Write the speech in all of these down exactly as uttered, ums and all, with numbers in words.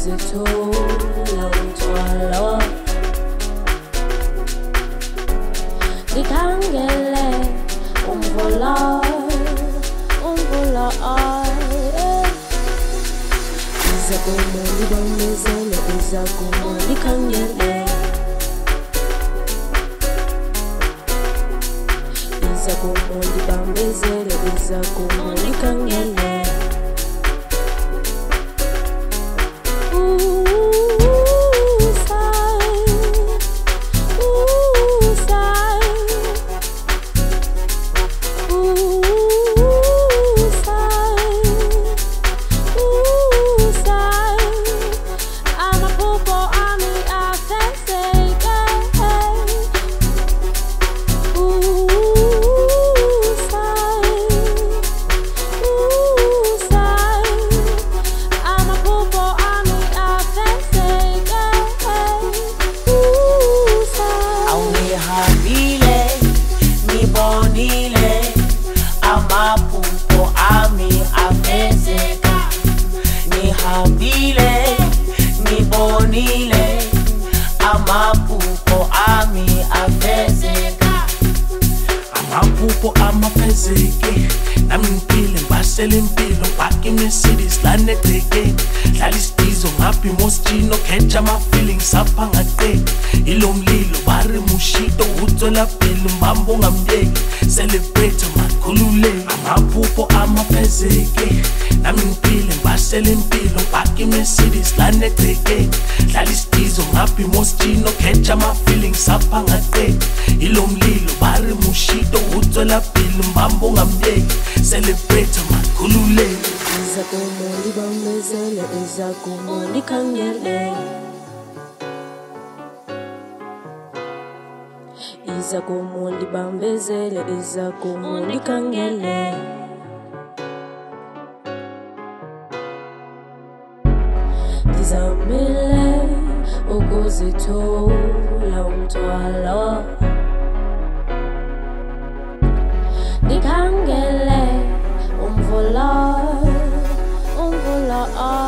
ukuzithula umthwalo. Ngikhangele umvula, umvula izakumo ngibamezele, izakumo ngikhangele, izakumo ngibamezele, izakumo ngikhangele. Amaphupho ami afezeka, amaphupho amafezeke. Nami ngiphile ngibasela impilo, ngibhaka i-Mercedes lana egcekeni. Dlala isitizo ngapha imoschino, catch ama-feelings apha ngaqeki. Ilo mlilo bari mushito, utswela phila mbambo ngamyeki. Celebrate makhululeki, amaphupho amafezeke. Nami ngiphile ngibasela impilo, ngibhaka i-Mercedes lana egcekeni. Dlala isitizo ngapha imoschino, catch ama-feelings apha ngaqeki. Ilo mlilo bari mushito, utswela phila mbambo ngamyeki. Celebrate makhululeki. Izakumo ngibamezele, izakumo ngikhangele, izakumo ngibambezele, izakumo ngikhangele. Ngizamile ukuzithula umthwalo. Ngikhangele umvula, umvula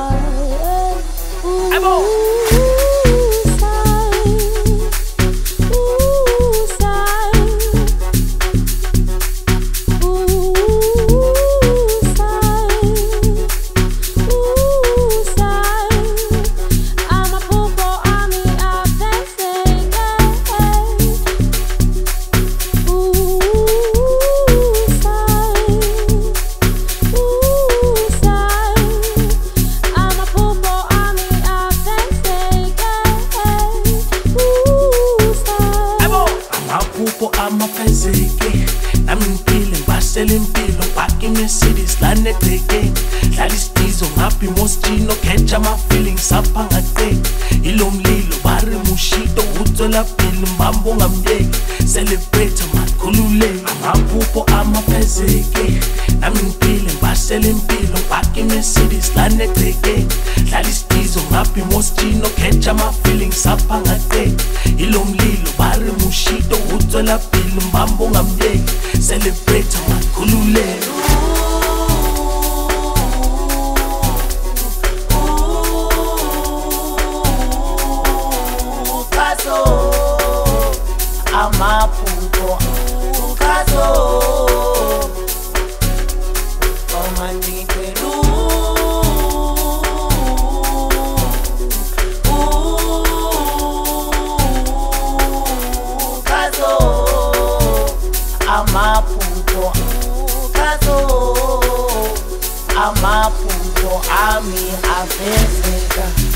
amafezeke. Nami ngiphile ngibasela impilo, ngibhaka i-Mercedes lana egcekeni. Dlala isitizo ngapha imoschino, catch ama-feelings apha ngaqeki. Ilo mlilo bari mushito, utswela phila mbambo ngamyeki. Celebrate makhululeki, amaphupho amafezeke. Nami ngiphile ngibasela impilo, ngibhaka i-Mercedes lana egcekeni. Dlala isitizo ngapha imoschino, catch ama-feelings apha ngaqeki. Ilo mlilo bari mushito, utswela phila mbambo ngamyeki. Celebrate makhululeki. Amaphupho ukazo omanipelu ukazo, amaphupho ukazo, amaphupho ami afezeka.